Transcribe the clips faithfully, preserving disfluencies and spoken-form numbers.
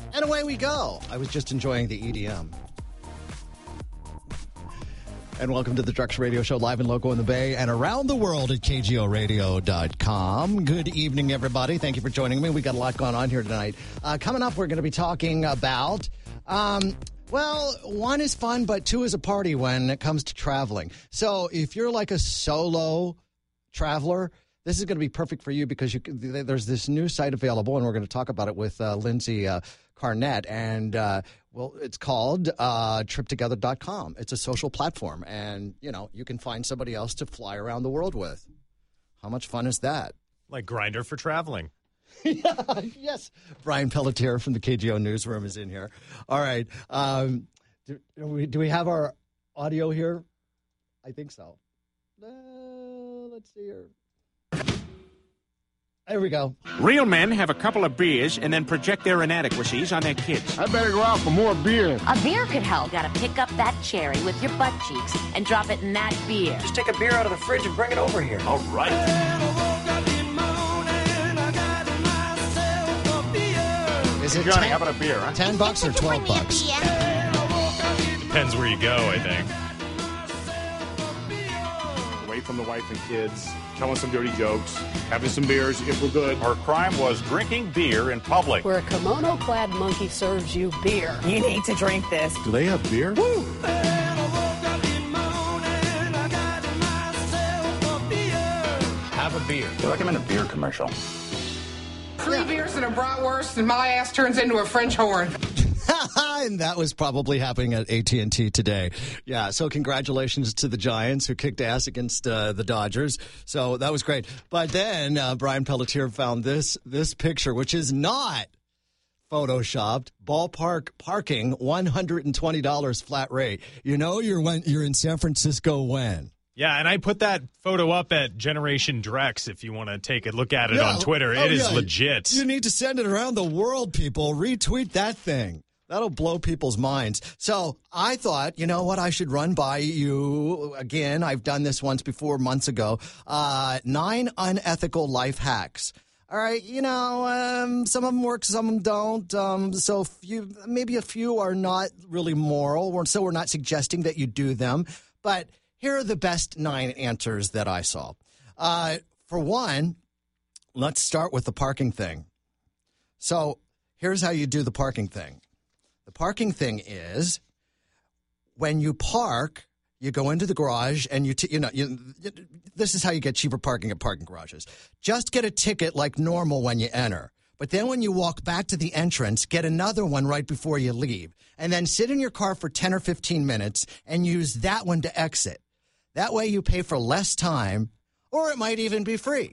And away we go. I was just enjoying the E D M. And welcome to the Drex Radio Show, live and local in the Bay and around the world at K G O radio dot com. Good evening, everybody. Thank you for joining me. We got a lot going on here tonight. Uh, coming up, we're going to be talking about, um, well, one is fun, but two is a party when it comes to traveling. So if you're like a solo traveler, this is going to be perfect for you because you, there's this new site available, and we're going to talk about it with uh, Lindsay uh, Carnett. And, uh, well, it's called uh, trip together dot com. It's a social platform, and, you know, you can find somebody else to fly around the world with. How much fun is that? Like Grindr for traveling. Yeah, yes. Brian Pelletier from the K G O Newsroom is in here. All right. Um, do, do, we, do we have our audio here? I think so. Uh, let's see here. There we go. Real men have a couple of beers and then project their inadequacies on their kids. I better go out for more beer. A beer could help. Gotta pick up that cherry with your butt cheeks and drop it in that beer. Just take a beer out of the fridge and bring it over here. All right. Is it Johnny, ten, how about a beer, huh? ten bucks or twelve bucks? Depends where you go, I think. Away from the wife and kids, telling some dirty jokes, having some beers if we're good. Her crime was drinking beer in public. Where a kimono-clad monkey serves you beer. You need to drink this. Do they have beer? Woo! Have a beer. I feel like I'm in a beer commercial. Three beers and a bratwurst, and my ass turns into a French horn. And that was probably happening at A T and T today. Yeah, so congratulations to the Giants who kicked ass against uh, the Dodgers. So that was great. But then uh, Brian Pelletier found this this picture, which is not photoshopped. Ballpark parking, one hundred twenty dollars flat rate. You know you're when you're in San Francisco when? Yeah, and I put that photo up at Generation Drex if you want to take a look at it Yeah. on Twitter. Oh, It is yeah. legit. You need to send it around the world, people. Retweet that thing. That'll blow people's minds. So I thought, you know what, I should run by you again. I've done this once before, months ago. Uh, nine unethical life hacks. All right, you know, um, some of them work, some of them don't. Um, so few, maybe a few are not really moral, so we're not suggesting that you do them. But here are the best nine answers that I saw. Uh, for one, let's start with the parking thing. So here's how you do the parking thing. The parking thing is when you park, you go into the garage and you, t- you know, you, this is how you get cheaper parking at parking garages. Just get a ticket like normal when you enter. But then when you walk back to the entrance, get another one right before you leave. And then sit in your car for ten or fifteen minutes and use that one to exit. That way you pay for less time, or it might even be free.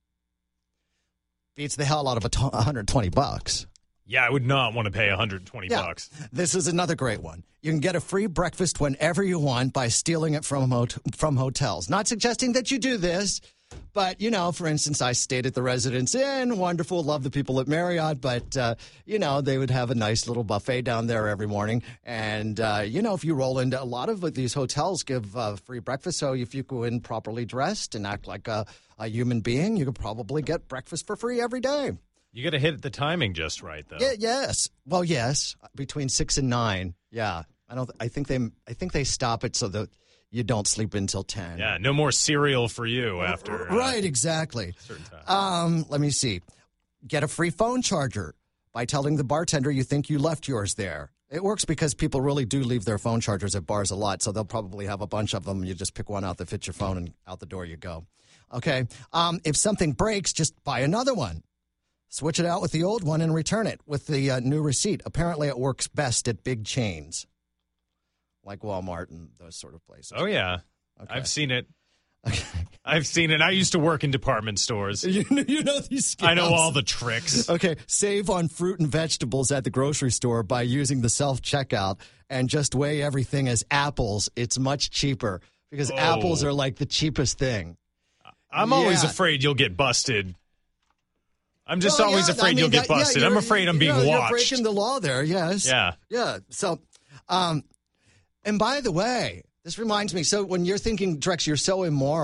Beats the hell out of a t- one hundred twenty bucks. Yeah, I would not want to pay one hundred twenty Yeah. bucks. This is another great one. You can get a free breakfast whenever you want by stealing it from hot- from hotels. Not suggesting that you do this, but, you know, for instance, I stayed at the Residence Inn. Wonderful. Love the people at Marriott. But, uh, you know, they would have a nice little buffet down there every morning. And, uh, you know, if you roll into a lot of these hotels give uh, free breakfast. So if you go in properly dressed and act like a, a human being, you could probably get breakfast for free every day. You got to hit the timing just right, though. Yeah, yes. Well, yes. Between six and nine. Yeah. I don't. I think they. I think they stop it so that you don't sleep until ten. Yeah. No more cereal for you after. Uh, Right. Exactly. certain time. Um. Let me see. Get a free phone charger by telling the bartender you think you left yours there. It works because people really do leave their phone chargers at bars a lot, so they'll probably have a bunch of them. You just pick one out that fits your phone, and out the door you go. Okay. Um. If something breaks, just buy another one. Switch it out with the old one and return it with the uh, new receipt. Apparently, it works best at big chains like Walmart and those sort of places. Oh, yeah. Okay. I've seen it. Okay. I've seen it. I used to work in department stores. You know, you know these scams. I know all the tricks. Okay, save on fruit and vegetables at the grocery store by using the self-checkout and just weigh everything as apples. It's much cheaper because Oh. apples are like the cheapest thing. I'm always Yeah. afraid you'll get busted. I'm just Well, always yeah, afraid I mean, you'll get that- yeah, busted. you're- I'm afraid I'm you being know, watched. You're breaking the law there, yes. Yeah. Yeah. So, um, and by the way, this reminds me. So when you're thinking, Drex, you're so immoral.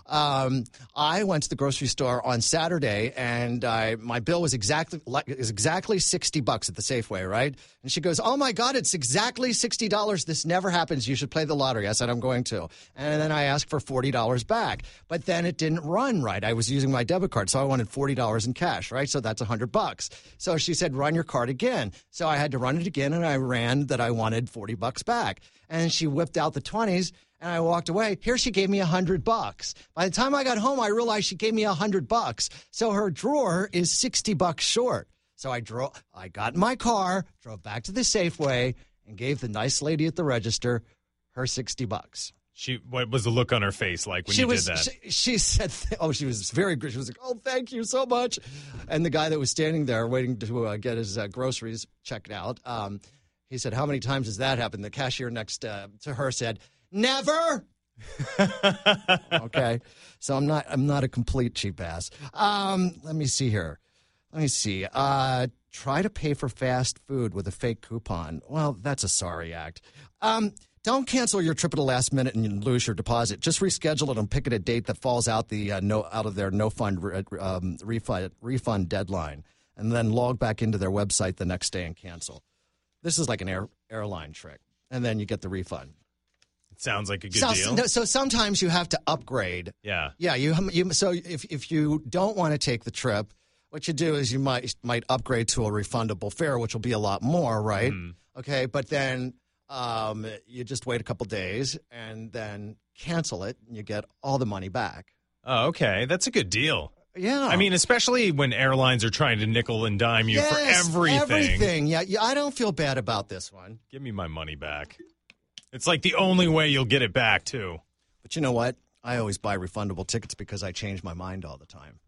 Um, I went to the grocery store on Saturday, and I, my bill was exactly like is exactly sixty bucks at the Safeway, right? And she goes, "Oh my God, it's exactly sixty dollars. This never happens. You should play the lottery." I said, "I'm going to." And then I asked for forty dollars back, but then it didn't run right. I was using my debit card, so I wanted forty dollars in cash, right? So that's a hundred bucks. So she said, "Run your card again." So I had to run it again, and I ran that I wanted forty bucks back. And she whipped out the twenties. And I walked away. Here she gave me a hundred bucks. By the time I got home, I realized she gave me a hundred bucks. So her drawer is sixty bucks short. So I drove. I got in my car, drove back to the Safeway, and gave the nice lady at the register her sixty bucks. She, what was the look on her face like when she you was, did that? She, she said, "Oh, she was very good." She was like, "Oh, thank you so much." And the guy that was standing there waiting to uh, get his uh, groceries checked out, um, he said, "How many times has that happened?" The cashier next uh, to her said, "Never." Okay, so I'm not I'm not a complete cheap ass. Um, let me see here. Let me see. Uh, try to pay for fast food with a fake coupon. Well, that's a sorry act. Um, don't cancel your trip at the last minute and you lose your deposit. Just reschedule it and pick it a date that falls out the uh, no out of their no fund re- um, refund refund deadline, and then log back into their website the next day and cancel. This is like an air, airline trick, and then you get the refund. Sounds like a good so, deal. No, so sometimes you have to upgrade. Yeah. Yeah. You, you so if if you don't want to take the trip, what you do is you might might upgrade to a refundable fare, which will be a lot more, right? Mm. Okay, but then um, you just wait a couple days and then cancel it, and you get all the money back. Oh, okay. That's a good deal. Yeah. I mean, especially when airlines are trying to nickel and dime you yes, for everything. Everything. Yeah, yeah. I don't feel bad about this one. Give me my money back. It's like the only way you'll get it back, too. But you know what? I always buy refundable tickets because I change my mind all the time.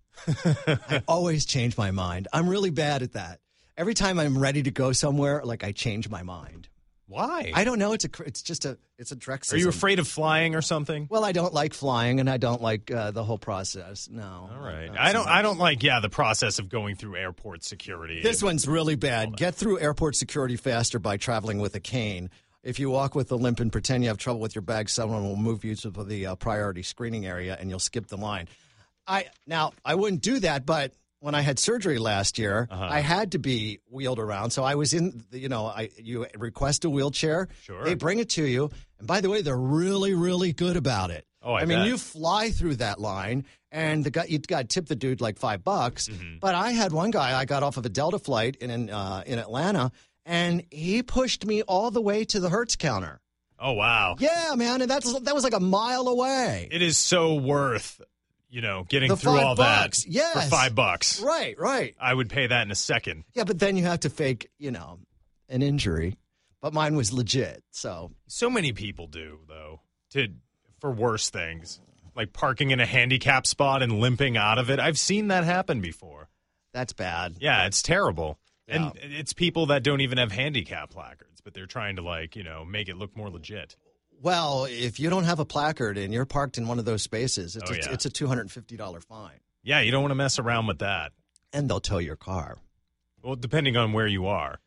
I always change my mind. I'm really bad at that. Every time I'm ready to go somewhere, like I change my mind. Why? I don't know. It's a. It's just a. It's a Drexism. Are you afraid of flying or something? Well, I don't like flying, and I don't like uh, the whole process. No. All right. Not I so don't. much. I don't like. Yeah, the process of going through airport security. This one's really bad. Get through airport security faster by traveling with a cane. If you walk with a limp and pretend you have trouble with your bag, someone will move you to the uh, priority screening area, and you'll skip the line. I now I wouldn't do that, but when I had surgery last year, Uh-huh. I had to be wheeled around. So I was in, the, you know, I you request a wheelchair. Sure. They bring it to you, and by the way, they're really, really good about it. Oh, I mean, bet. you fly through that line, and the guy you got to tip the dude like five bucks. Mm-hmm. But I had one guy. I got off of a Delta flight in in, uh, in Atlanta. And he pushed me all the way to the Hertz counter. Oh, wow. Yeah, man, and that's that was like a mile away. It is so worth, you know, getting The through five all bucks, that yes. for five bucks. Right, right. I would pay that in a second. Yeah, but then you have to fake, you know, an injury. But mine was legit, so. So many people do, though, to for worse things, like parking in a handicap spot and limping out of it. I've seen that happen before. That's bad. Yeah, it's terrible. Yeah. And it's people that don't even have handicap placards, but they're trying to, like, you know, make it look more legit. Well, if you don't have a placard and you're parked in one of those spaces, it's, Oh, a, yeah. it's a two hundred fifty dollars fine. Yeah, you don't want to mess around with that. And they'll tow your car. Well, depending on where you are.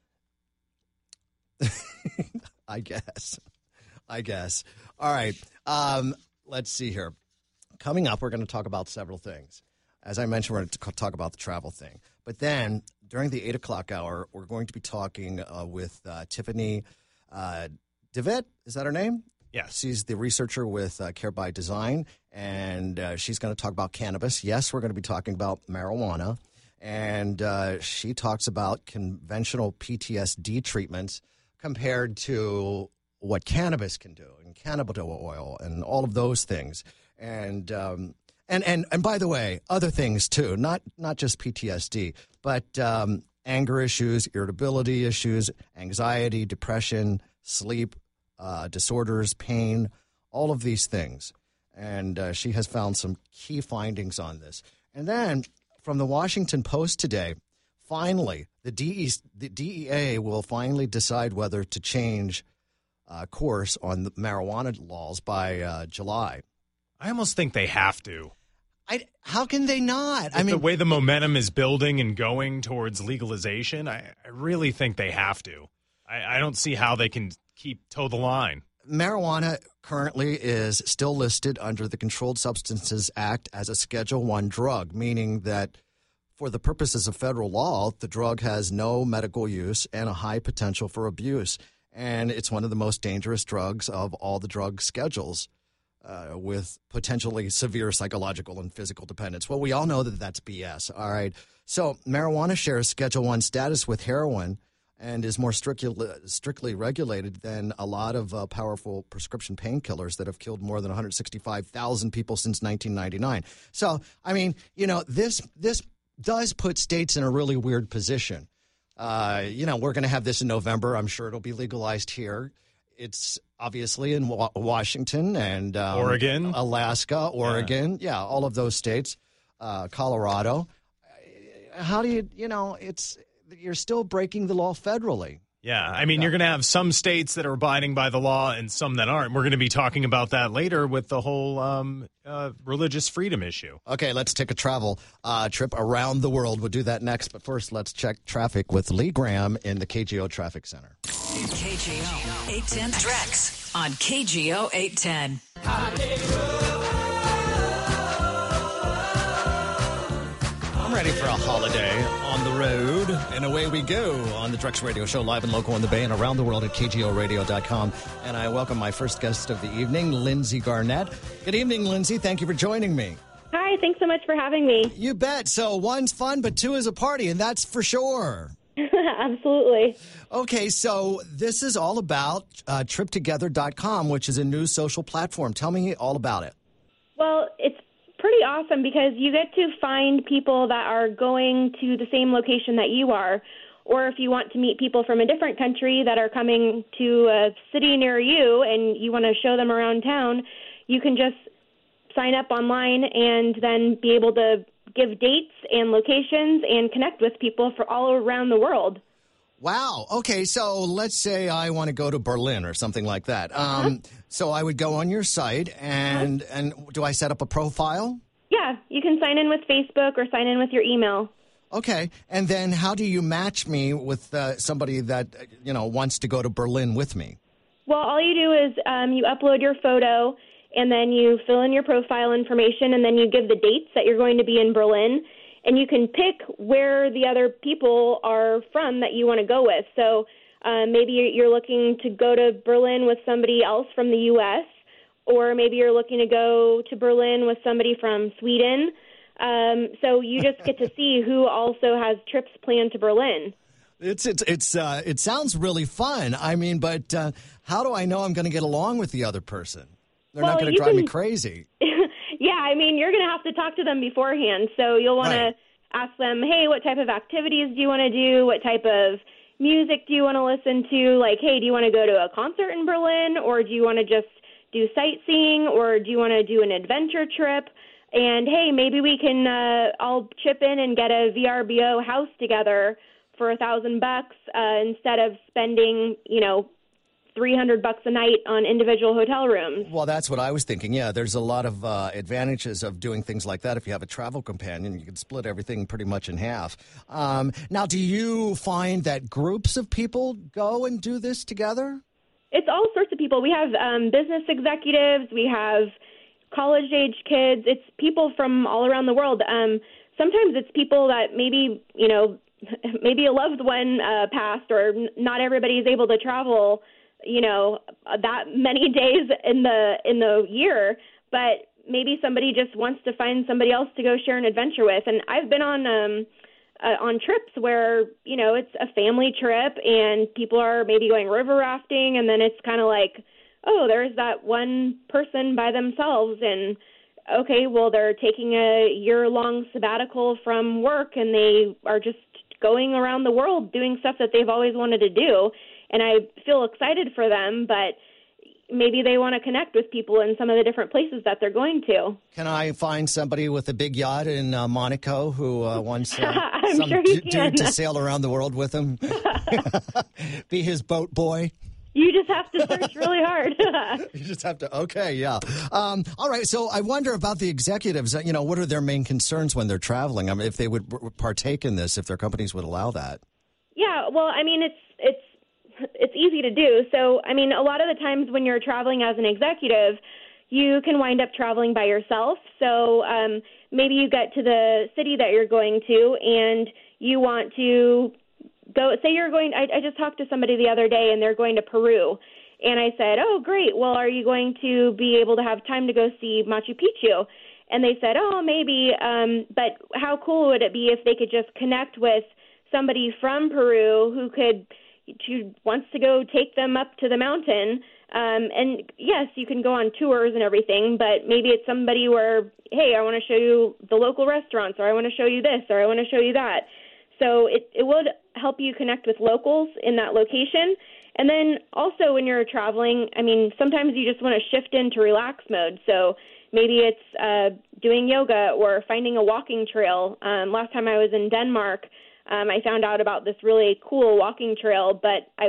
I guess. I guess. All right. Um, let's see here. Coming up, we're going to talk about several things. As I mentioned, we're going to talk about the travel thing. But then during the eight o'clock hour, we're going to be talking uh, with uh, Tiffany uh, DeVitt. Is that her name? Yes. She's the researcher with uh, Care by Design, and uh, she's going to talk about cannabis. Yes, we're going to be talking about marijuana. And uh, she talks about conventional P T S D treatments compared to what cannabis can do, and cannabis oil, and all of those things. And um, and and and by the way, other things too, not not just P T S D, but um, anger issues, irritability issues, anxiety, depression, sleep uh, disorders, pain, all of these things. And uh, she has found some key findings on this. And then from the Washington Post today, finally, the, D E, the D E A will finally decide whether to change uh, course on the marijuana laws by uh, July. I almost think they have to. I, how can they not? With I mean, the way the momentum is building and going towards legalization, I, I really think they have to. I, I don't see how they can keep toe the line. marijuana currently is still listed under the Controlled Substances Act as a Schedule One drug, meaning that for the purposes of federal law, the drug has no medical use and a high potential for abuse. And it's one of the most dangerous drugs of all the drug schedules, uh, with potentially severe psychological and physical dependence. Well, we all know that that's B S, all right? So marijuana shares Schedule One status with heroin and is more strictly, strictly regulated than a lot of uh, powerful prescription painkillers that have killed more than one hundred sixty-five thousand people since nineteen ninety-nine. So, I mean, you know, this this does put states in a really weird position. Uh, you know, we're going to have this in November. I'm sure it'll be legalized here. It's obviously in wa- Washington and um, Oregon, Alaska, Oregon. Yeah. yeah, all of those states, uh, Colorado. How do you, you know, it's you're still breaking the law federally. Yeah, I mean, you're going to have some states that are abiding by the law and some that aren't. We're going to be talking about that later with the whole um, uh, religious freedom issue. Okay, let's take a travel uh, trip around the world. We'll do that next. But first, let's check traffic with Lee Graham in the K G O Traffic Center. K G O eight ten Drex on K G O eight ten. I'm ready for a holiday on the road, and away we go on the Drex Radio Show, live and local in the Bay and around the world at K G O radio dot com. And I welcome my first guest of the evening, Lindsay Garnett. Good evening, Lindsay. Thank you for joining me. Hi, thanks so much for having me. You bet. So one's fun, but two is a party, and that's for sure. Absolutely. Okay, so this is all about uh, trip together dot com, which is a new social platform. Tell me all about it. Well, it's pretty awesome because you get to find people that are going to the same location that you are, or if you want to meet people from a different country that are coming to a city near you and you want to show them around town, you can just sign up online and then be able to give dates and locations and connect with people for all around the world. Wow. Okay, so let's say I want to go to Berlin or something like that. Um, uh-huh. So I would go on your site, and uh-huh. and do I set up a profile? Yeah, you can sign in with Facebook or sign in with your email. Okay, and then how do you match me with uh, somebody that, you know, wants to go to Berlin with me? Well, all you do is um, you upload your photo, and then you fill in your profile information, and then you give the dates that you're going to be in Berlin. And you can pick where the other people are from that you want to go with. So uh, maybe you're looking to go to Berlin with somebody else from the U S, or maybe you're looking to go to Berlin with somebody from Sweden. Um, so you just get to see who also has trips planned to Berlin. It's it's it's uh, it sounds really fun. I mean, but uh, how do I know I'm going to get along with the other person? They're well, not going to drive can... me crazy. Yeah, I mean, you're going to have to talk to them beforehand. So you'll want right. to ask them, hey, what type of activities do you want to do? What type of music do you want to listen to? Like, hey, do you want to go to a concert in Berlin? Or do you want to just do sightseeing? Or do you want to do an adventure trip? And, hey, maybe we can uh, all chip in and get a V R B O house together for a thousand bucks uh, instead of spending, you know, three hundred bucks a night on individual hotel rooms. Well, that's what I was thinking. Yeah, there's a lot of uh, advantages of doing things like that. If you have a travel companion, you can split everything pretty much in half. Um, now, do you find that groups of people go and do this together? It's all sorts of people. We have um, business executives. We have college-age kids. It's people from all around the world. Um, sometimes it's people that maybe, you know, maybe a loved one uh, passed, or n- not everybody is able to travel, you know, that many days in the in the year, but maybe somebody just wants to find somebody else to go share an adventure with. And I've been on um, uh, on trips where, you know, it's a family trip and people are maybe going river rafting, and then it's kind of like, oh, there's that one person by themselves, and okay, well, they're taking a year-long sabbatical from work, and they are just going around the world doing stuff that they've always wanted to do. And I feel excited for them, but maybe they want to connect with people in some of the different places that they're going to. Can I find somebody with a big yacht in uh, Monaco who uh, wants uh, some sure you d- can. dude to sail around the world with him? Be his boat boy? You just have to search really hard. You just have to, okay, yeah. Um, all right, so I wonder about the executives. You know, what are their main concerns when they're traveling? I mean, if they would partake in this, if their companies would allow that. Yeah, well, I mean, it's it's it's easy to do. So, I mean, a lot of the times when you're traveling as an executive, you can wind up traveling by yourself. So um, maybe you get to the city that you're going to and you want to go, say you're going, I, I just talked to somebody the other day and they're going to Peru. And I said, oh, great. Well, are you going to be able to have time to go see Machu Picchu? And they said, oh, maybe. Um, but how cool would it be if they could just connect with somebody from Peru who could, who wants to go take them up to the mountain? Um, and yes, you can go on tours and everything, but maybe it's somebody where, hey, I want to show you the local restaurants, or I want to show you this, or I want to show you that. So it, it would help you connect with locals in that location. And then also when you're traveling, I mean, sometimes you just want to shift into relax mode. So maybe it's uh, doing yoga or finding a walking trail. Um, last time I was in Denmark, um, I found out about this really cool walking trail, but I,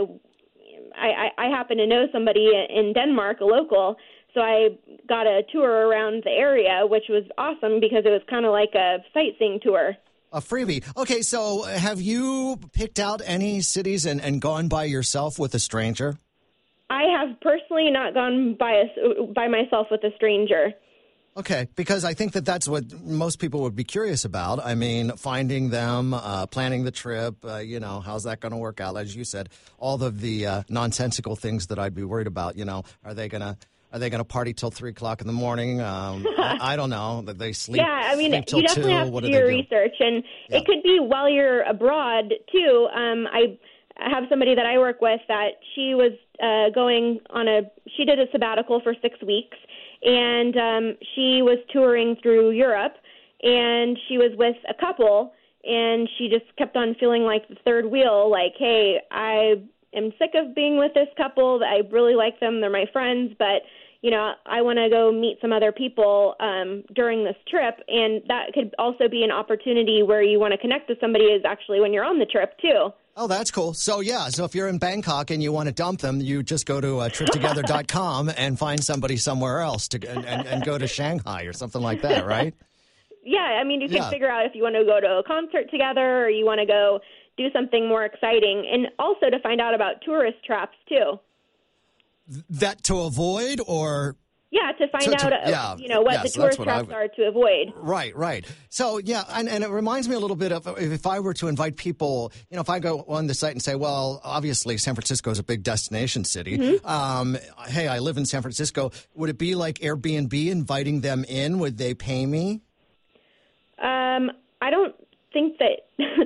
I, I happen to know somebody in Denmark, a local, so I got a tour around the area, which was awesome because it was kind of like a sightseeing tour. A freebie. Okay, so have you picked out any cities and, and gone by yourself with a stranger? I have personally not gone by a, by myself with a stranger. Okay, because I think that that's what most people would be curious about. I mean, finding them, uh, planning the trip, uh, you know, how's that going to work out? As you said, all of the uh, nonsensical things that I'd be worried about, you know, are they going to Are they going to party till three o'clock in the morning? Um, I, I don't know. That they sleep. Yeah, I mean, sleep till you definitely two. have to What do do your they do? research, and Yeah. it could be while you're abroad too. Um, I have somebody that I work with that she was uh, going on a. She did a sabbatical for six weeks, and um, she was touring through Europe, and she was with a couple, and she just kept on feeling like the third wheel. Like, hey, I am sick of being with this couple. I really like them. They're my friends, but you know, I want to go meet some other people um, during this trip, and that could also be an opportunity where you want to connect with somebody is actually when you're on the trip, too. Oh, that's cool. So, yeah, so if you're in Bangkok and you want to dump them, you just go to uh, trip together dot com and find somebody somewhere else to and, and, and go to Shanghai or something like that, right? Yeah, I mean, you can Yeah. figure out if you want to go to a concert together or you want to go do something more exciting, and also to find out about tourist traps, too. That to avoid or... Yeah, to find To- to- out, uh, yeah, you know, what yes, the tourist that's what I traps would- are to avoid. Right, right. So, yeah, and, and it reminds me a little bit of if I were to invite people, you know, if I go on the site and say, well, obviously San Francisco is a big destination city. Mm-hmm. Um, hey, I live in San Francisco. Would it be like Airbnb inviting them in? Would they pay me? Um, I don't think that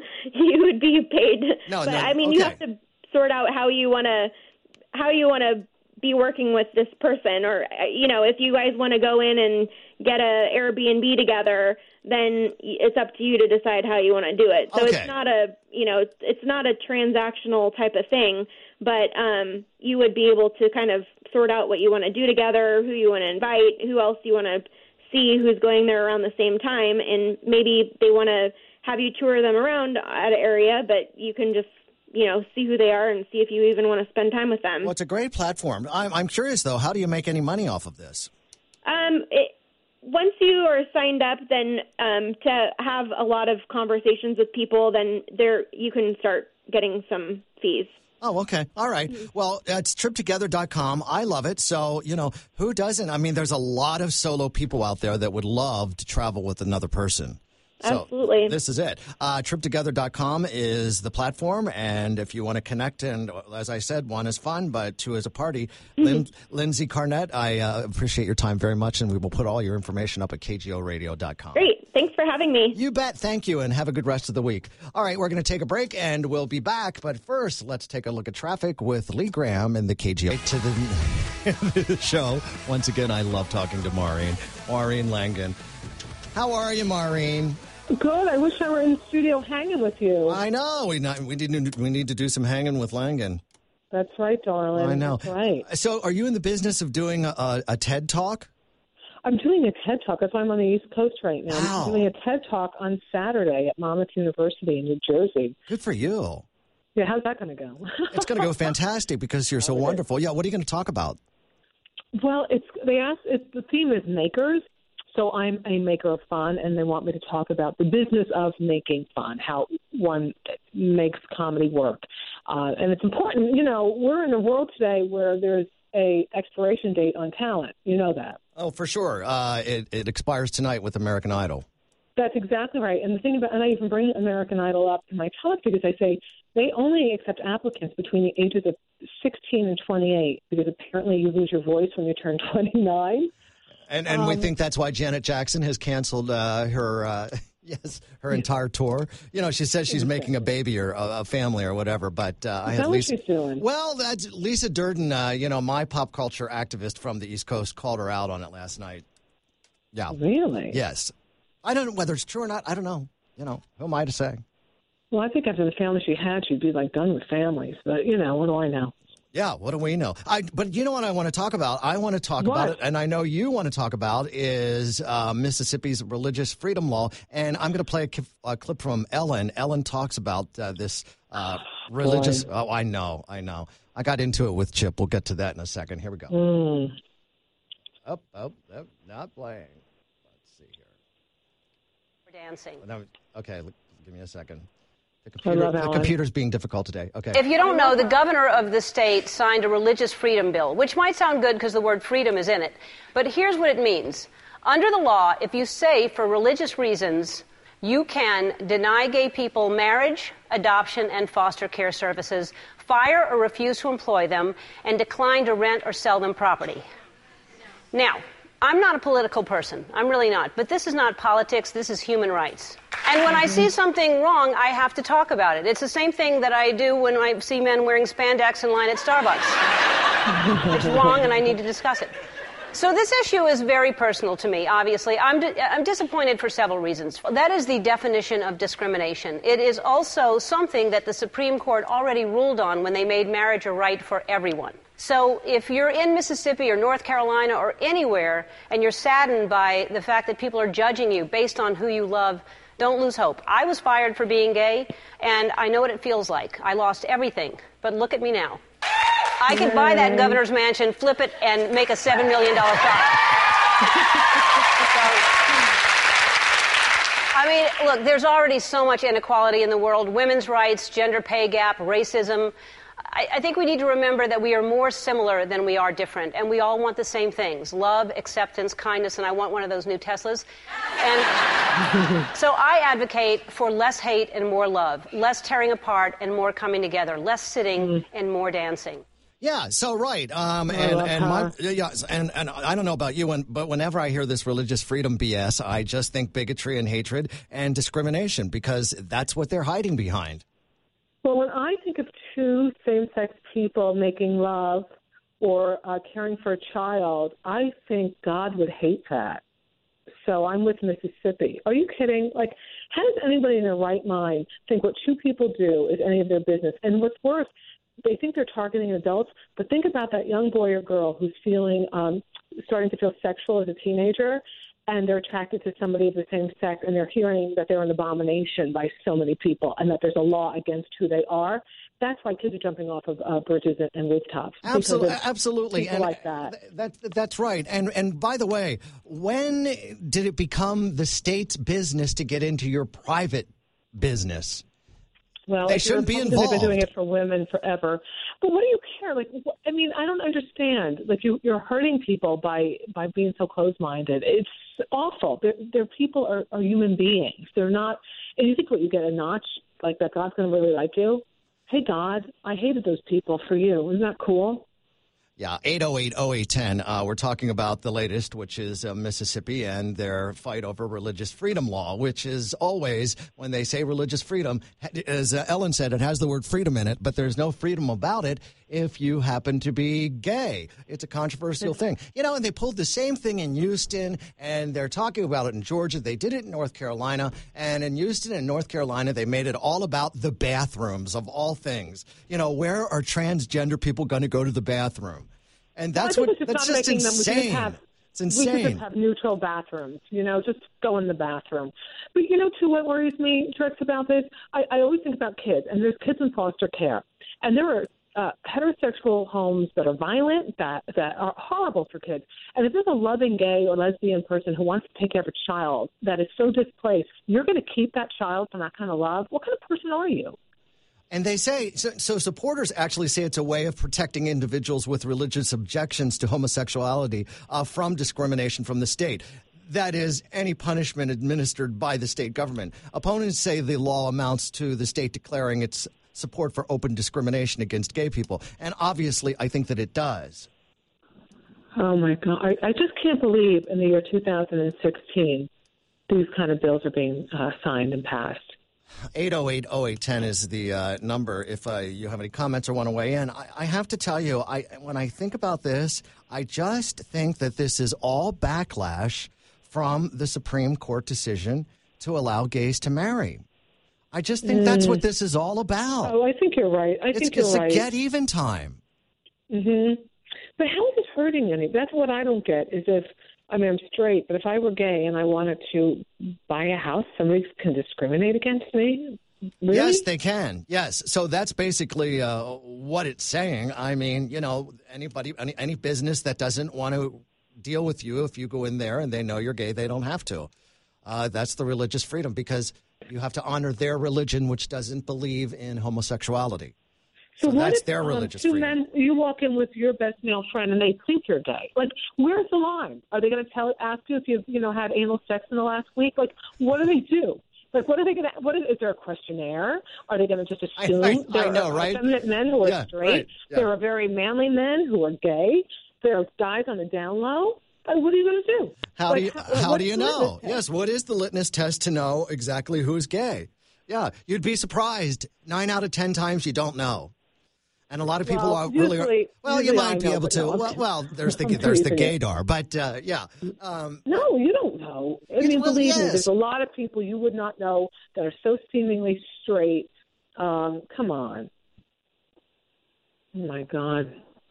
you would be paid. No, but no, I mean, you okay. have to sort out how you want to how you want to be working with this person, or uh, you know, if you guys want to go in and get a Airbnb together, then it's up to you to decide how you want to do it. So Okay. it's not a you know, it's, it's not a transactional type of thing, but um, you would be able to kind of sort out what you want to do together, who you want to invite, who else you want to see who's going there around the same time, and maybe they want to have you tour them around at an area, but you can just, you know, see who they are and see if you even want to spend time with them. Well, it's a great platform. I'm, I'm curious, though, how do you make any money off of this? Um, it, once you are signed up, then um, to have a lot of conversations with people, then there you can start getting some fees. Oh, okay. All right. Well, it's trip together dot com. I love it. So, you know, who doesn't? I mean, there's a lot of solo people out there that would love to travel with another person. So Absolutely. This is it. Uh, trip together dot com is the platform. And if you want to connect, and as I said, one is fun, but two is a party. Lin- Lindsay Carnett, I uh, appreciate your time very much. And we will put all your information up at K G O radio dot com. Great. Thanks for having me. You bet. Thank you, and have a good rest of the week. All right, we're going to take a break, and we'll be back. But first, let's take a look at traffic with Lee Graham and the K G O. To the, the show. Once again, I love talking to Maureen. Maureen Langan. How are you, Maureen? Good. I wish I were in the studio hanging with you. I know. We not, we need we need to do some hanging with Langan. That's right, darling. I know. That's right. So, are you in the business of doing a, a TED Talk? I'm doing a TED Talk. That's why I'm on the East Coast right now. Wow. I'm doing a TED Talk on Saturday at Monmouth University in New Jersey. Good for you. Yeah, how's that going to go? It's going to go fantastic because you're so wonderful. Yeah, what are you going to talk about? Well, it's they asked. It's, the theme is makers. So I'm a maker of fun, and they want me to talk about the business of making fun, how one makes comedy work. Uh, and it's important. You know, we're in a world today where there's a expiration date on talent. You know that. Oh, for sure. Uh, it, it expires tonight with American Idol. That's exactly right. And the thing about, and I even bring American Idol up in my talk because I say they only accept applicants between the ages of sixteen and twenty-eight because apparently you lose your voice when you turn twenty-nine. And and um, we think that's why Janet Jackson has canceled uh, her uh, yes her entire tour. You know, she says she's making a baby or a, a family or whatever. But uh, I had Lisa. What she's doing? Well, that's Lisa Durden. Uh, you know, my pop culture activist from the East Coast called her out on it last night. Yeah, really? Yes. I don't know whether it's true or not. I don't know. You know, who am I to say? Well, I think after the family she had, she'd be like done with families. But you know, what do I know? Yeah, what do we know? I, but you know what I want to talk about? I want to talk what? about it, and I know you want to talk about, is uh, Mississippi's religious freedom law. And I'm going to play a, a clip from Ellen. Ellen talks about uh, this uh, religious... Boy. Oh, I know, I know. I got into it with Chip. We'll get to that in a second. Here we go. Mm. Oh, oh, oh, not playing. Let's see here. We're dancing. No, okay, look, give me a second. The, computer, the computer's being difficult today. Okay. If you don't know, the governor of the state signed a religious freedom bill, which might sound good because the word freedom is in it. But here's what it means. Under the law, if you say for religious reasons you can deny gay people marriage, adoption, and foster care services, fire or refuse to employ them, and decline to rent or sell them property. Now, I'm not a political person. I'm really not. But this is not politics. This is human rights. And when I see something wrong, I have to talk about it. It's the same thing that I do when I see men wearing spandex in line at Starbucks. It's wrong, and I need to discuss it. So this issue is very personal to me, obviously. I'm, di- I'm disappointed for several reasons. That is the definition of discrimination. It is also something that the Supreme Court already ruled on when they made marriage a right for everyone. So if you're in Mississippi or North Carolina or anywhere and you're saddened by the fact that people are judging you based on who you love, don't lose hope. I was fired for being gay, and I know what it feels like. I lost everything, but look at me now. I could buy that governor's mansion, flip it, and make a seven million dollars profit. So, I mean, look, there's already so much inequality in the world. Women's rights, gender pay gap, racism. I, I think we need to remember that we are more similar than we are different, and we all want the same things: love, acceptance, kindness, and I want one of those new Teslas. And so I advocate for less hate and more love, less tearing apart and more coming together, less sitting mm. and more dancing. Yeah, so right, um, and and my, yeah, and and I don't know about you, and, but whenever I hear this religious freedom B S, I just think bigotry and hatred and discrimination, because that's what they're hiding behind. Well, when I think of two same-sex people making love or uh, caring for a child, I think God would hate that. So I'm with Mississippi. Are you kidding? Like, how does anybody in their right mind think what two people do is any of their business? And what's worse, they think they're targeting adults, but think about that young boy or girl who's feeling, um, starting to feel sexual as a teenager, and they're attracted to somebody of the same sex, and they're hearing that they're an abomination by so many people, and that there's a law against who they are. That's why kids are jumping off of uh, bridges and, and rooftops. Absolutely, absolutely, and like that. Th- that. That's right. And and by the way, when did it become the state's business to get into your private business? Well, they shouldn't be involved. They've been doing it for women forever. But what do you care? Like, what, I mean, I don't understand. Like, you, you're hurting people by, by being so closed-minded. It's awful. They're, they're people are, are human beings. They're not. And you think what you get a notch like that? God's going to really like you? Hey, God, I hated those people for you. Isn't that cool? Yeah, eight oh eight oh eight one oh. Uh, we're talking about the latest, which is uh, Mississippi and their fight over religious freedom law, which is always, when they say religious freedom, as uh, Ellen said, it has the word freedom in it, but there's no freedom about it if you happen to be gay. It's a controversial thing. You know, and they pulled the same thing in Houston, and they're talking about it in Georgia. They did it in North Carolina, and in Houston and North Carolina, they made it all about the bathrooms, of all things. You know, where are transgender people going to go to the bathroom? And that's well, what that's just insane. Them, have, it's insane. We could just have neutral bathrooms, you know, just go in the bathroom. But, you know, too, what worries me, Drex, about this, I, I always think about kids, and there's kids in foster care. And there are uh, heterosexual homes that are violent, that, that are horrible for kids. And if there's a loving gay or lesbian person who wants to take care of a child that is so displaced, you're going to keep that child from that kind of love? What kind of person are you? And they say, so, so supporters actually say it's a way of protecting individuals with religious objections to homosexuality uh, from discrimination from the state. That is, any punishment administered by the state government. Opponents say the law amounts to the state declaring its support for open discrimination against gay people. And obviously, I think that it does. Oh, my God. I, I just can't believe in the year two thousand sixteen these kind of bills are being uh, signed and passed. eight oh eight oh eight one oh is the uh, number if uh, you have any comments or want to weigh in. I, I have to tell you, I when I think about this, I just think that this is all backlash from the Supreme Court decision to allow gays to marry. I just think mm. that's what this is all about. Oh, I think you're right. I it's, think you're it's right. It's a get-even time. Mm-hmm. But how is it hurting any? That's what I don't get, is if, I mean, I'm straight, but if I were gay and I wanted to buy a house, somebody can discriminate against me? Really? Yes, they can. Yes. So that's basically uh, what it's saying. I mean, you know, anybody, any, any business that doesn't want to deal with you, if you go in there and they know you're gay, they don't have to. Uh, that's the religious freedom, because you have to honor their religion, which doesn't believe in homosexuality. So, so that's if, their um, religious two freedom. Men, you walk in with your best male friend and they think you're gay. Like, where's the line? Are they going to tell, ask you if you've, you know, had anal sex in the last week? Like, what do they do? Like, what are they going to? What is, is there a questionnaire? Are they going to just assume I, I, there I know, are right? effeminate men who are yeah, straight? Right, yeah. There are very manly men who are gay. There are guys on the down low. Like, what are you going to do? How like, do you how, how do you know? Yes, what is the litmus test to know exactly who's gay? Yeah, you'd be surprised. Nine out of ten times you don't know. And a lot of people well, are really usually, well. usually You might I be know, able to. No, well, well, there's the I'm there's the teasing gaydar, but uh, yeah. Um, no, you don't know. I mean, well, believe yes. me, there's a lot of people you would not know that are so seemingly straight. Um, come on. Oh my God.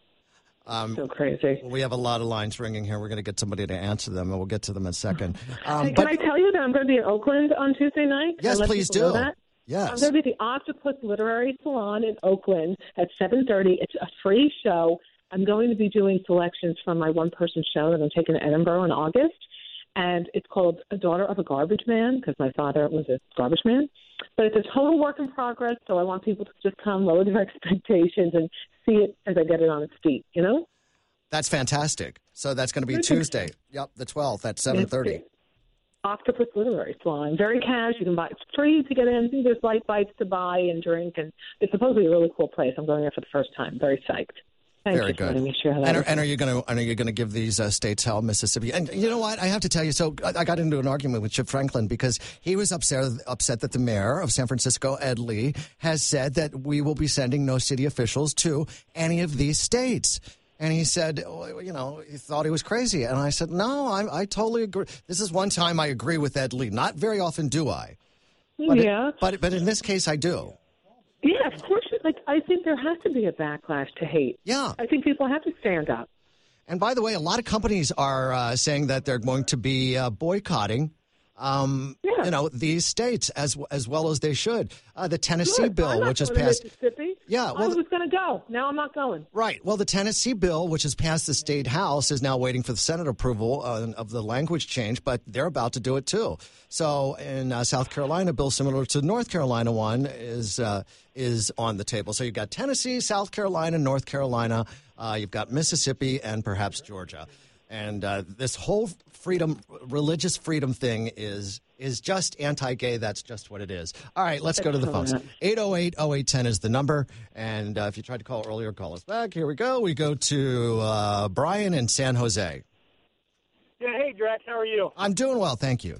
Um, so crazy. We have a lot of lines ringing here. We're going to get somebody to answer them, and we'll get to them in a second. Um, hey, but, can I tell you that I'm going to be in Oakland on Tuesday night? Yes, please do. Yes. I'm going to be at the Octopus Literary Salon in Oakland at seven thirty. It's a free show. I'm going to be doing selections from my one-person show that I'm taking to Edinburgh in August, and it's called A Daughter of a Garbage Man, because my father was a garbage man. But it's a total work in progress, so I want people to just come, lower their expectations, and see it as I get it on its feet, you know? That's fantastic. So that's going to be Tuesday. Yep, the twelfth at seven thirty. Octopus Literary Salon. Very cash. You can buy. It's free to get in. There's light bites to buy and drink, and it's supposedly a really cool place. I'm going there for the first time. Very psyched. Thank Very you good. for letting me share that. And are, and are you going to are you going to give these uh, states hell, Mississippi? And you know what? I have to tell you. So I, I got into an argument with Chip Franklin because he was upset upset that the mayor of San Francisco, Ed Lee, has said that we will be sending no city officials to any of these states. And he said, well, you know, he thought he was crazy. And I said, no, I, I totally agree. This is one time I agree with Ed Lee. Not very often do I. But yeah. It, but but in this case, I do. Yeah, of course. Like, I think there has to be a backlash to hate. Yeah. I think people have to stand up. And by the way, a lot of companies are uh, saying that they're going to be uh, boycotting, um, yeah. you know, these states as as well as they should. Uh, the Tennessee Good. bill, I'm not which is going to passed. Mississippi. Yeah, well, I was going to go. Now I'm not going. Right. Well, the Tennessee bill, which has passed the state house, is now waiting for the Senate approval uh, of the language change, but they're about to do it too. So in uh, South Carolina, a bill similar to the North Carolina one is uh, is on the table. So you've got Tennessee, South Carolina, North Carolina, uh, you've got Mississippi, and perhaps Georgia. And uh, this whole freedom, religious freedom thing is is just anti-gay. That's just what it is. All right, let's go to the phones. eight oh eight oh eight one oh is the number. And uh, if you tried to call earlier, call us back. Here we go. We go to uh, Brian in San Jose. Yeah, hey, Drax, how are you? I'm doing well, thank you.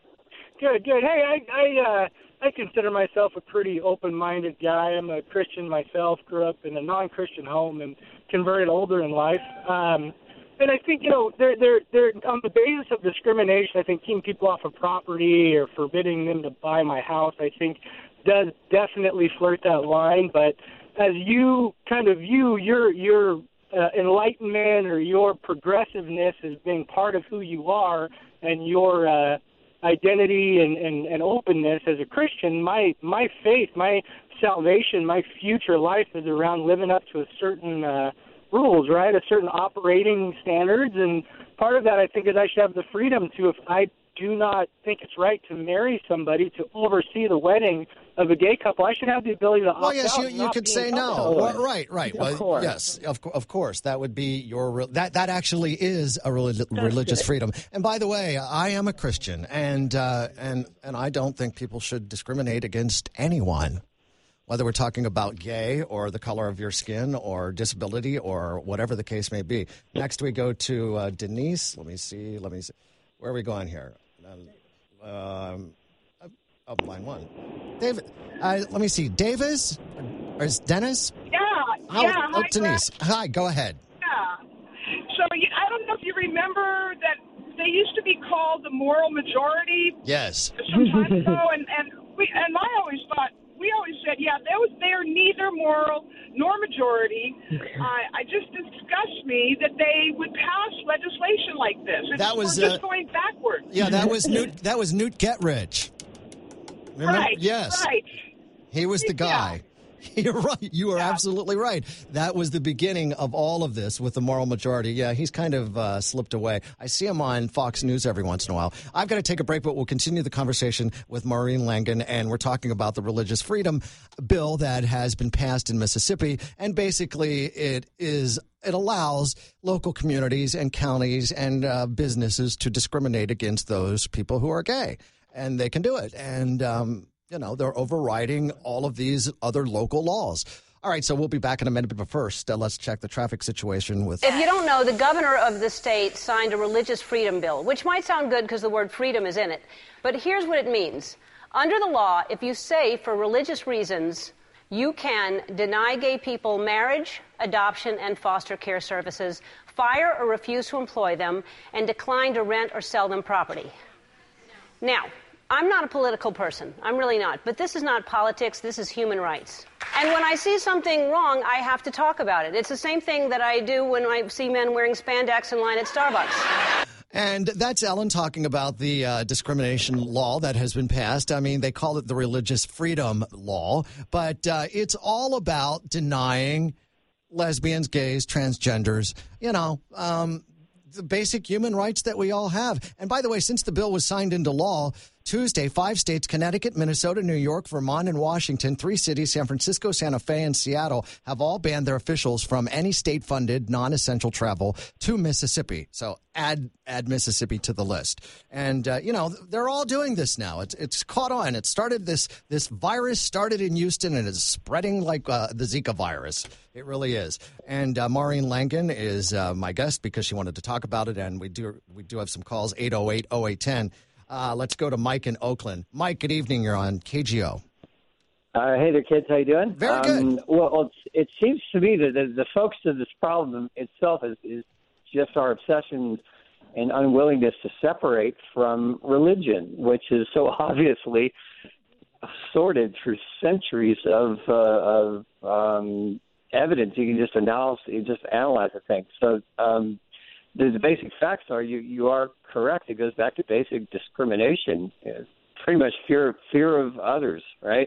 Good, good. Hey, I I, uh, I consider myself a pretty open-minded guy. I'm a Christian myself, grew up in a non-Christian home and converted older in life. Um And I think, you know, they're, they're, they're on the basis of discrimination, I think keeping people off of property or forbidding them to buy my house, I think, does definitely flirt that line. But as you kind of view your your uh, enlightenment or your progressiveness as being part of who you are and your uh, identity and, and, and openness as a Christian, my, my faith, my salvation, my future life is around living up to a certain uh rules, right? A certain operating standards, and part of that I think is I should have the freedom to, if I do not think it's right to marry somebody to oversee the wedding of a gay couple. I should have the ability to opt Well, yes, out you, and you not could be say in no. couple. Well, right, right. Of Well, course. yes, of, of course. That would be your re- that that actually is a relig- religious it. freedom. And by the way, I am a Christian, and uh, and and I don't think people should discriminate against anyone, whether we're talking about gay or the color of your skin or disability or whatever the case may be. Next, we go to uh, Denise. Let me see. Let me see. Where are we going here? Um, oh, line one. David. Uh, let me see. Davis or is Dennis? Yeah. Oh, yeah. oh Hi, Denise. Greg. Hi. Go ahead. Yeah. So you, I don't know if you remember that they used to be called the moral majority Yes. some time ago, and and we and I always thought. We always said, yeah, they was they're neither moral nor majority. Uh, I just disgusts me that they would pass legislation like this. It's, That was, we're just uh, going backwards. Yeah, that was Newt. That was Newt Gingrich. Remember? Right. Yes. Right. He was the guy. You're right. You are yeah. absolutely right. That was the beginning of all of this with the moral majority. Yeah, he's kind of uh, slipped away. I see him on Fox News every once in a while. I've got to take a break, but we'll continue the conversation with Maureen Langan, and we're talking about the religious freedom bill that has been passed in Mississippi. And basically, it is it allows local communities and counties and uh, businesses to discriminate against those people who are gay, and they can do it. And um, You know, they're overriding all of these other local laws. All right, so we'll be back in a minute, but first, uh, let's check the traffic situation with... If you don't know, the governor of the state signed a religious freedom bill, which might sound good because the word freedom is in it. But here's what it means. Under the law, if you say for religious reasons, you can deny gay people marriage, adoption, and foster care services, fire or refuse to employ them, and decline to rent or sell them property. Now, I'm not a political person. I'm really not. But this is not politics. This is human rights. And when I see something wrong, I have to talk about it. It's the same thing that I do when I see men wearing spandex in line at Starbucks. And that's Ellen talking about the uh, discrimination law that has been passed. I mean, they call it the religious freedom law, but uh, it's all about denying lesbians, gays, transgenders, you know, um, the basic human rights that we all have. And by the way, since the bill was signed into law Tuesday, five states, Connecticut, Minnesota, New York, Vermont, and Washington, three cities, San Francisco, Santa Fe, and Seattle, have all banned their officials from any state-funded, non-essential travel to Mississippi. So add add Mississippi to the list. And, uh, you know, they're all doing this now. It's it's caught on. It started this, this virus started in Houston, and it's spreading like uh, the Zika virus. It really is. And uh, Maureen Langan is uh, my guest because she wanted to talk about it, and we do we do have some calls, eight oh eight, oh eight one oh. Uh, let's go to Mike in Oakland. Mike, good evening. You're on K G O. Uh, hey there, kids. How you doing? Very um, good. Well, it seems to me that the, the focus of this problem itself is, is just our obsession and unwillingness to separate from religion, which is so obviously sorted through centuries of, uh, of um, evidence. You can just analyze, you just analyze the thing. So um, the, the basic facts are you, you are correct. It goes back to basic discrimination, it's pretty much fear fear of others, right?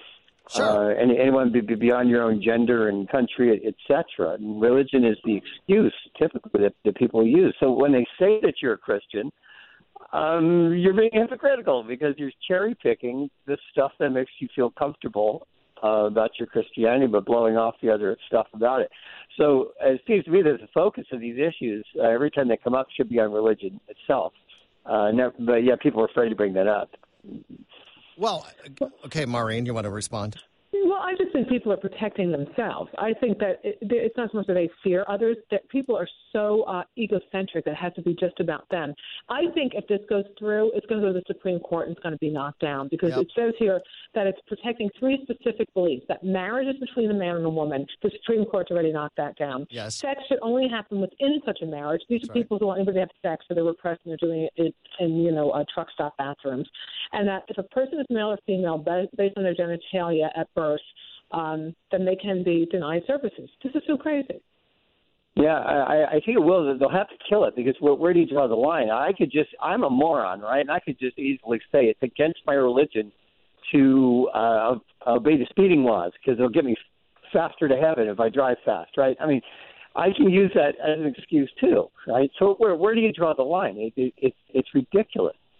Sure. Uh, and anyone be, be beyond your own gender and country, et cetera. And religion is the excuse typically that, that people use. So when they say that you're a Christian, um, you're being hypocritical because you're cherry picking the stuff that makes you feel comfortable uh, about your Christianity, but blowing off the other stuff about it. So it seems to me that the focus of these issues, uh, every time they come up, should be on religion itself. Uh, never, but yeah, people are afraid to bring that up. Well, okay, Maureen, you want to respond? Well, I just think people are protecting themselves. I think that it, it's not so much that they fear others, that people are so uh, egocentric that it has to be just about them. I think if this goes through, it's going to go to the Supreme Court and it's going to be knocked down because yep. it says here that it's protecting three specific beliefs, that marriage is between a man and a woman. The Supreme Court's already knocked that down. Yes. Sex should only happen within such a marriage. These That's are people right. who want anybody to have sex, so they're repressed and they're doing it in, you know, uh, truck stop bathrooms. And that if a person is male or female based on their genitalia at birth, Um, then they can be denied services. This is so crazy. Yeah, I, I think it will. They'll have to kill it because where, where do you draw the line? I could just, I'm a moron, right? And I could just easily say it's against my religion to uh, obey the speeding laws because they'll get me faster to heaven if I drive fast, right? I mean, I can use that as an excuse too, right? So where where do you draw the line? It, it, it's it's ridiculous.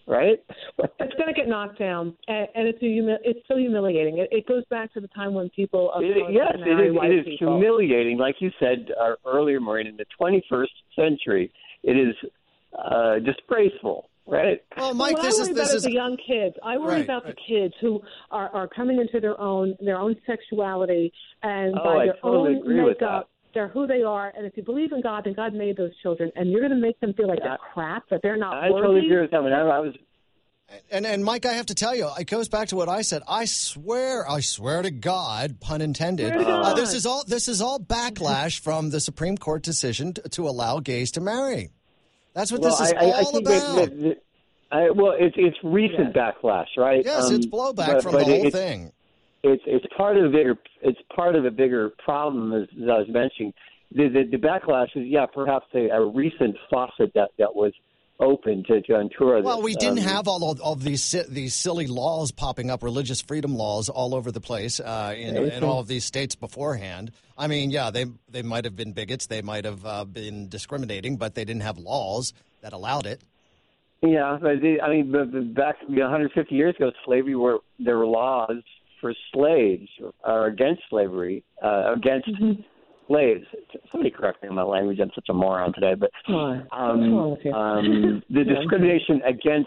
right? It's going to get knocked down, and, and it's a humi- it's so humiliating. It, it goes back to the time when people of It, color yes, could it marry is, white it is people. humiliating. Like you said uh, earlier, Maureen, in the twenty-first century, it is uh, disgraceful, right? Well, Mike, what this I is worry this about is the young kids. I worry Right, about right. the kids who are, are coming into their own their own sexuality, and Oh, by I their totally own agree with makeup, they're who they are. And if you believe in God, then God made those children, and you're going to make them feel like they're crap, that they're not I worthy. totally agree with that. When I, I was And and Mike, I have to tell you, it goes back to what I said. I swear, I swear to God, pun intended. Swear to Uh, God. this is all this is all backlash from the Supreme Court decision to, to allow gays to marry. That's what well, this is I, I, all I think about. That, that, that, I, well, it's it's recent backlash, right? yes, Um, it's blowback but- from but the whole it's, thing. It's it's part of a bigger it's part of a bigger problem, as, as I was mentioning. The, the, the backlash is, yeah, perhaps a, a recent faucet that, that was open to, to untour this. Well, we didn't Um, have all of, of these si- these silly laws popping up, religious freedom laws all over the place uh, in, in all of these states beforehand. I mean, yeah, they they might have been bigots, they might have uh, been discriminating, but they didn't have laws that allowed it. Yeah, but the, I mean, but, but back you know, one hundred fifty years ago, slavery were there were laws for slaves or against slavery, uh, against slaves. Somebody correct me on my language. I'm such a moron today, but Why? um, What's wrong with you? um, the discrimination against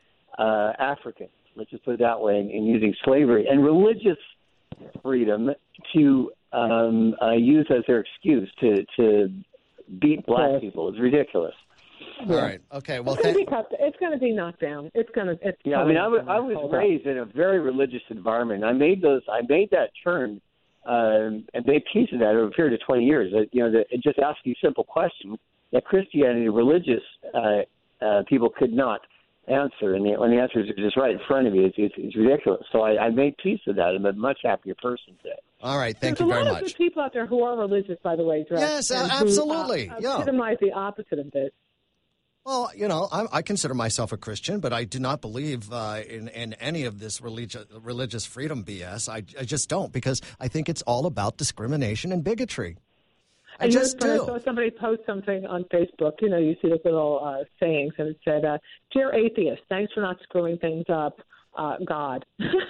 uh, Africans, let's just put it that way, in, in using slavery and religious freedom to um, uh, use as their excuse to to beat black Yes. people is ridiculous. All right. Okay. Well, It's going to thank- be cut. It's going to be knocked down. It's going to. It's Yeah, I mean, I was, I totally was gonna raised in a very religious environment. I made those. I made that turn um, and made peace of that over a period of twenty years. That, you know, that, it just asked you simple questions that Christianity, religious uh, uh, people could not answer, and the, when the answer is just right in front of you, it's, it's, it's ridiculous. So I, I made peace of that. I'm a much happier person today. All right. Thank There's you a very lot of much. good people out there who are religious, by the way, Drex, Yes, and a- who, absolutely. Uh, Yeah. epitomize the opposite of this. Well, you know, I, I consider myself a Christian, but I do not believe uh, in, in any of this religious religious freedom B S. I, I just don't, because I think it's all about discrimination and bigotry. I And just you know, do. I saw somebody post something on Facebook. You know, you see those little uh, sayings, and it said, uh, "Dear atheist, thanks for not screwing things up, uh, God."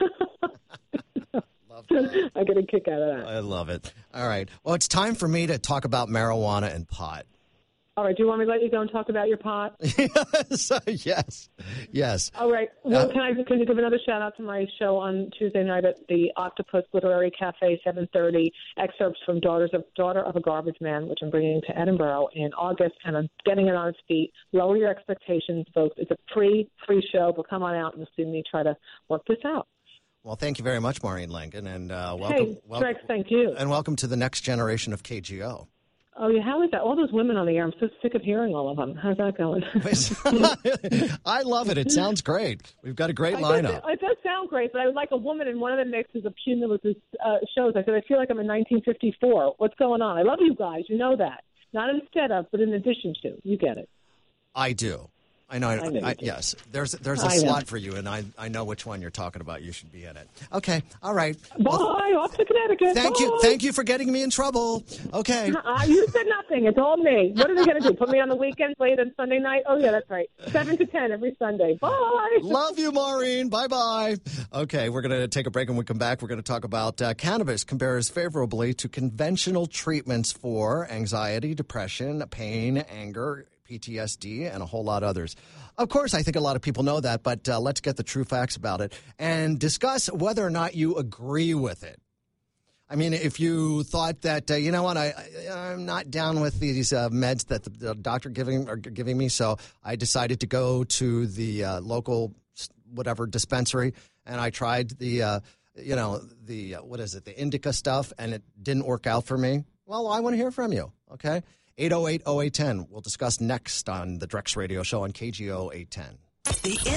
I get a kick out of that. I love it. All right. Well, it's time for me to talk about marijuana and pot. All right, do you want me to let you go and talk about your pot? yes, yes, yes. All right. Well, Uh, can I can you give another shout out to my show on Tuesday night at the Octopus Literary Cafe, seven thirty? Excerpts from Daughters of Daughter of a Garbage Man, which I'm bringing to Edinburgh in August, and I'm getting it on its feet. Lower your expectations, folks. It's a free free show, but come on out and see me try to work this out. Well, thank you very much, Maureen Lincoln, and uh, welcome, Hey, welcome, Drex, thank you. and welcome to the next generation of K G O. Oh, yeah, how is that? All those women on the air, I'm so sick of hearing all of them. How's that going? I love it. It sounds great. We've got a great I lineup. Guess it, it does sound great, but I would like a woman in one of the mixes of cumulative uh, shows. I said, I feel like I'm in nineteen fifty-four. What's going on? I love you guys. You know that. Not instead of, but in addition to. You get it. I do. I know. I, I know you I, do. yes, there's there's a I know. slot for you, and I I know which one you're talking about. You should be in it. Okay. All right. Bye. Well, Off to Connecticut. thank Bye. you. Thank you for getting me in trouble. Okay. Uh, you said nothing. It's all me. What are they going to do? Put me on the weekends late on Sunday night? Oh, yeah, that's right. seven to ten every Sunday. Bye. Love you, Maureen. Bye bye. Okay, we're going to take a break, and when we come back, we're going to talk about uh, cannabis compares favorably to conventional treatments for anxiety, depression, pain, anger, P T S D, and a whole lot others. Of course, I think a lot of people know that, but uh, let's get the true facts about it and discuss whether or not you agree with it. I mean, if you thought that, uh, you know what, I, I, I'm not down with these uh, meds that the, the doctor giving are giving me, so I decided to go to the uh, local whatever dispensary, and I tried the, uh, you know, the, uh, what is it, the indica stuff, and it didn't work out for me. Well, I want to hear from you, okay? eight oh eight oh eight one oh. We'll discuss next on the Drex Radio Show on K G O eight ten. The